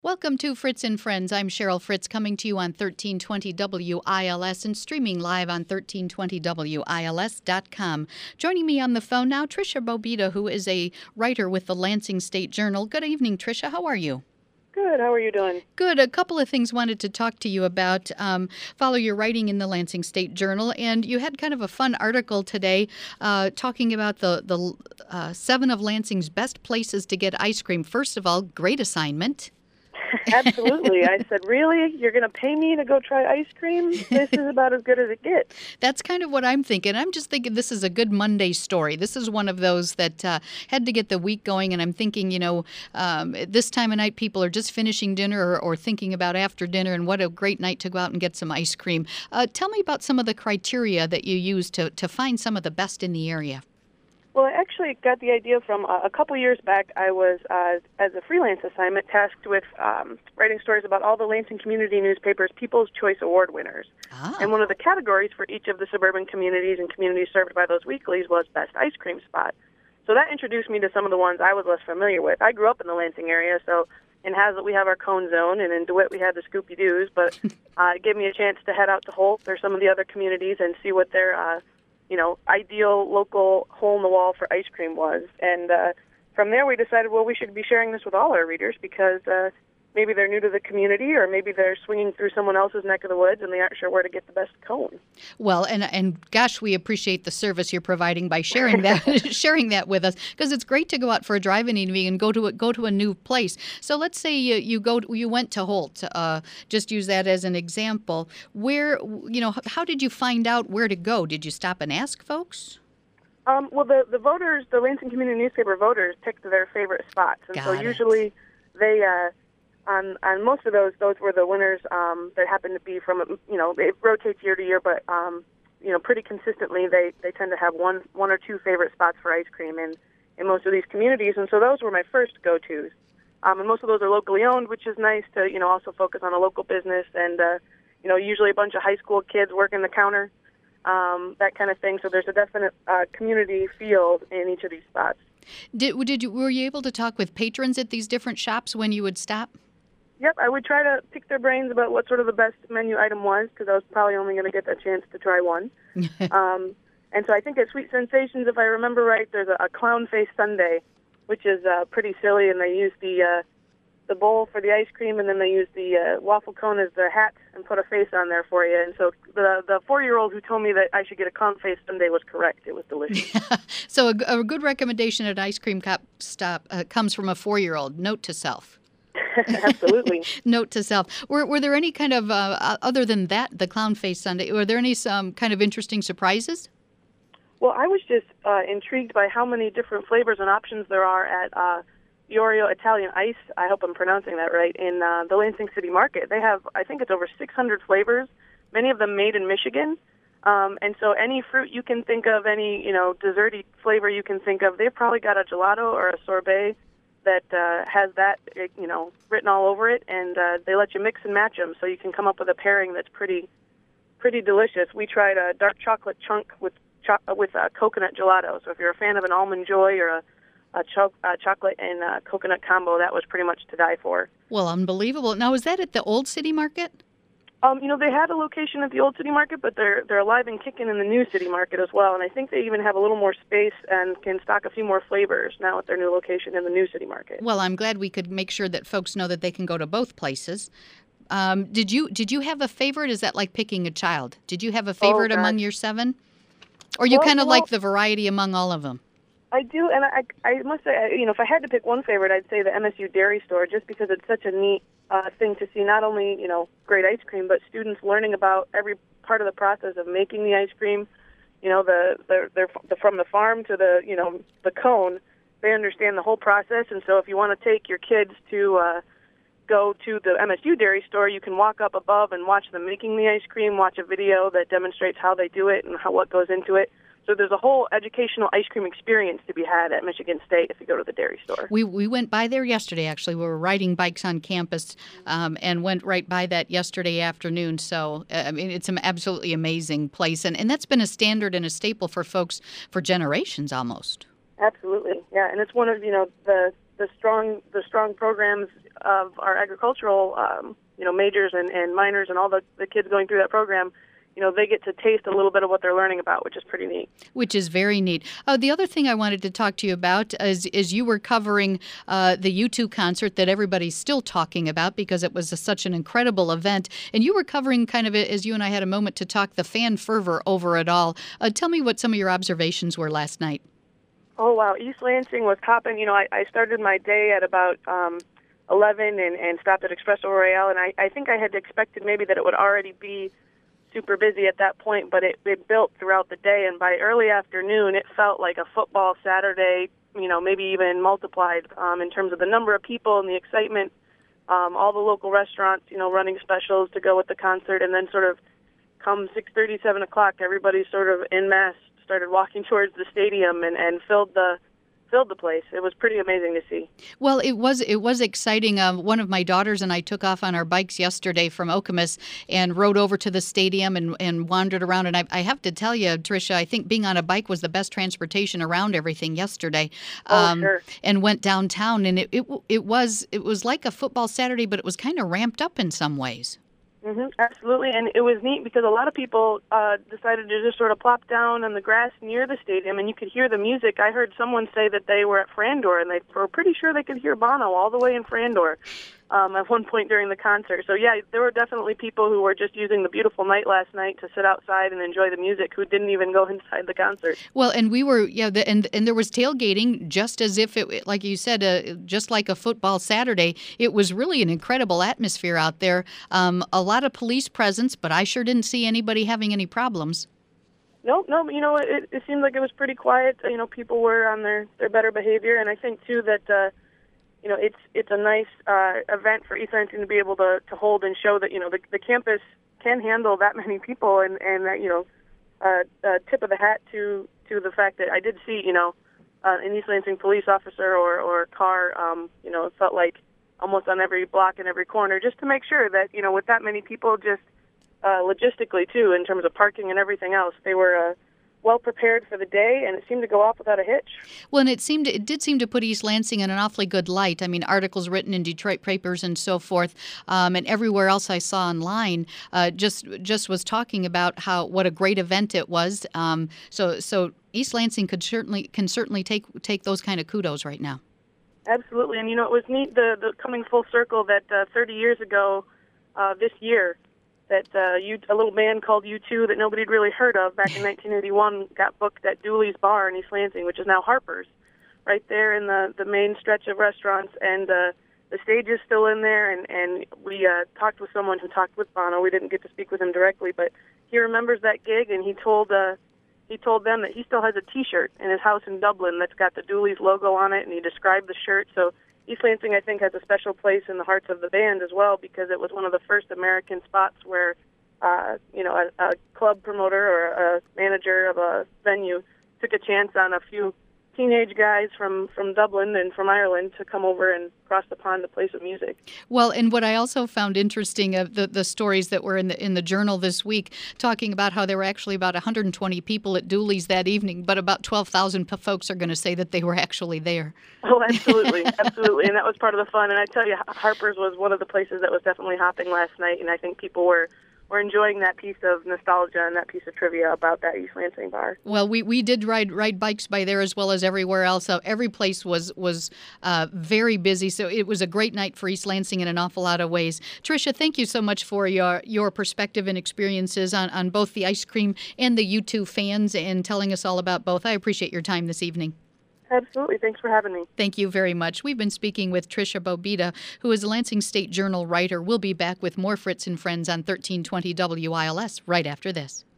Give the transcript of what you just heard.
Welcome to Fritz and Friends. I'm Cheryl Fritz, coming to you on 1320 WILS and streaming live on 1320WILS.com. Joining me on the phone now, Tricia Bobita, who is a writer with the Lansing State Journal. Good evening, Tricia. How are you? Good. How are you doing? Good. A couple of things wanted to talk to you about. Follow your writing in the Lansing State Journal, and you had kind of a fun article today talking about the 7 of Lansing's best places to get ice cream. First of all, great assignment. Absolutely. I said, really? You're going to pay me to go try ice cream? This is about as good as it gets. That's kind of what I'm thinking. I'm just thinking this is a good Monday story. This is one of those that had to get the week going, and I'm thinking, this time of night people are just finishing dinner or thinking about after dinner, and what a great night to go out and get some ice cream. Tell me about some of the criteria that you use to find some of the best in the area. Well, I actually got the idea from a couple years back. I was, as a freelance assignment, tasked with writing stories about all the Lansing community newspapers' People's Choice Award winners. And one of the categories for each of the suburban communities and communities served by those weeklies was Best Ice Cream Spot. So that introduced me to some of the ones I was less familiar with. I grew up in the Lansing area, so in Hazlet we have our Cone Zone, and in DeWitt we had the Scoopy Doos, but it gave me a chance to head out to Holt or some of the other communities and see what their ideal local hole-in-the-wall for ice cream was. And from there we decided, well, we should be sharing this with all our readers because maybe they're new to the community or maybe they're swinging through someone else's neck of the woods and they aren't sure where to get the best cone. Well, and gosh, we appreciate the service you're providing by sharing that sharing that with us, because it's great to go out for a drive-in evening and go to a new place. So let's say you went to Holt. Just use that as an example. Where how did you find out where to go? Did you stop and ask folks? Well, the voters, the Lansing Community Newspaper voters, picked their favorite spots, and usually they. On most of those were the winners that happened to be from, it rotates year to year, but, pretty consistently they tend to have one or two favorite spots for ice cream in most of these communities. And so those were my first go-tos. And most of those are locally owned, which is nice to, also focus on a local business and, usually a bunch of high school kids working the counter, that kind of thing. So there's a definite community feel in each of these spots. Were you able to talk with patrons at these different shops when you would stop? Yep, I would try to pick their brains about what sort of the best menu item was, because I was probably only going to get the chance to try one. And so I think at Sweet Sensations, if I remember right, there's a clown face sundae, which is pretty silly, and they use the bowl for the ice cream, and then they use the waffle cone as the hat and put a face on there for you. And so the 4-year-old who told me that I should get a clown face sundae was correct. It was delicious. So a good recommendation at Ice Cream Stop comes from a 4-year-old. Note to self. Absolutely. Note to self. Were there any kind of, other than that, the clown face sundae, were there any some kind of interesting surprises? Well, I was just intrigued by how many different flavors and options there are at Iorio Italian Ice, I hope I'm pronouncing that right, in the Lansing City Market. They have, I think it's over 600 flavors, many of them made in Michigan. And so any fruit you can think of, any, desserty flavor you can think of, they've probably got a gelato or a sorbet that has that, written all over it, and they let you mix and match them, so you can come up with a pairing that's pretty delicious. We tried a dark chocolate chunk with coconut gelato. So if you're a fan of an almond joy or a chocolate and coconut combo, that was pretty much to die for. Well, unbelievable. Now, is that at the Old City Market? They had a location at the Old City Market, but they're alive and kicking in the New City Market as well. And I think they even have a little more space and can stock a few more flavors now at their new location in the New City Market. Well, I'm glad we could make sure that folks know that they can go to both places. Did you have a favorite? Is that like picking a child? Did you have a favorite among your 7? Or you kind of like the variety among all of them? I do, and I must say, if I had to pick one favorite, I'd say the MSU Dairy Store, just because it's such a neat thing to see not only, great ice cream, but students learning about every part of the process of making the ice cream, they're from the farm to the cone. They understand the whole process, and so if you want to take your kids to go to the MSU Dairy Store, you can walk up above and watch them making the ice cream, watch a video that demonstrates how they do it and what goes into it. So there's a whole educational ice cream experience to be had at Michigan State if you go to the Dairy Store. We went by there yesterday, actually. We were riding bikes on campus and went right by that yesterday afternoon. So, it's an absolutely amazing place. And that's been a standard and a staple for folks for generations almost. Absolutely, yeah. And it's one of, the strong programs of our agricultural, majors and minors and all the kids going through that program, they get to taste a little bit of what they're learning about, which is pretty neat. Which is very neat. The other thing I wanted to talk to you about is you were covering the U2 concert that everybody's still talking about because it was such an incredible event. And you were covering kind of, as you and I had a moment to talk, the fan fervor over it all. Tell me what some of your observations were last night. Oh, wow. East Lansing was popping. I started my day at about 11 and stopped at Espresso Royale, and I think I had expected maybe that it would already be super busy at that point, but it built throughout the day, and by early afternoon, it felt like a football Saturday, maybe even multiplied in terms of the number of people and the excitement, all the local restaurants, running specials to go with the concert, and then sort of come 6:30, 7 o'clock, everybody sort of en masse started walking towards the stadium and filled the place. It was pretty amazing to see. Well, it was exciting. One of my daughters and I took off on our bikes yesterday from Okemos and rode over to the stadium and wandered around. And I have to tell you, Tricia, I think being on a bike was the best transportation around everything yesterday. Sure. And went downtown, and it was like a football Saturday, but it was kind of ramped up in some ways. Mm-hmm, absolutely, and it was neat because a lot of people decided to just sort of plop down on the grass near the stadium, and you could hear the music. I heard someone say that they were at Frandor, and they were pretty sure they could hear Bono all the way in Frandor at one point during the concert. So, yeah, there were definitely people who were just using the beautiful night last night to sit outside and enjoy the music who didn't even go inside the concert. Well, and we were, and there was tailgating just as if it, like you said, just like a football Saturday. It was really an incredible atmosphere out there. A lot of police presence, but I sure didn't see anybody having any problems. No, it seemed like it was pretty quiet. People were on their better behavior, and I think, too, that it's a nice event for East Lansing to be able to hold and show that, the campus can handle that many people, and tip of the hat to the fact that I did see, an East Lansing police officer or car, it felt like almost on every block and every corner, just to make sure that, with that many people, just logistically, too, in terms of parking and everything else, they were well prepared for the day, and it seemed to go off without a hitch. Well, and it did seem to put East Lansing in an awfully good light. I mean, articles written in Detroit papers and so forth, and everywhere else I saw online just was talking about what a great event it was. So East Lansing can certainly take those kind of kudos right now. Absolutely, and it was neat the coming full circle that 30 years ago this year, that a little band called U2 that nobody had really heard of back in 1981 got booked at Dooley's Bar in East Lansing, which is now Harper's, right there in the main stretch of restaurants, and the stage is still in there, and we talked with someone who talked with Bono. We didn't get to speak with him directly, but he remembers that gig, and he told them that he still has a T-shirt in his house in Dublin that's got the Dooley's logo on it, and he described the shirt. So East Lansing, I think, has a special place in the hearts of the band as well, because it was one of the first American spots where, a club promoter or a manager of a venue took a chance on a few teenage guys from Dublin and from Ireland to come over and cross the pond to play some music. Well, and what I also found interesting of the stories that were in the journal this week, talking about how there were actually about 120 people at Dooley's that evening, but about 12,000 folks are going to say that they were actually there. Oh, absolutely, absolutely, and that was part of the fun. And I tell you, Harper's was one of the places that was definitely hopping last night, and I think people were enjoying that piece of nostalgia and that piece of trivia about that East Lansing bar. Well, we did ride bikes by there as well as everywhere else. So every place was very busy. So it was a great night for East Lansing in an awful lot of ways. Tricia, thank you so much for your perspective and experiences on both the ice cream and the U2 fans and telling us all about both. I appreciate your time this evening. Absolutely. Thanks for having me. Thank you very much. We've been speaking with Tricia Bobeda, who is a Lansing State Journal writer. We'll be back with more Fritz and Friends on 1320 WILS right after this.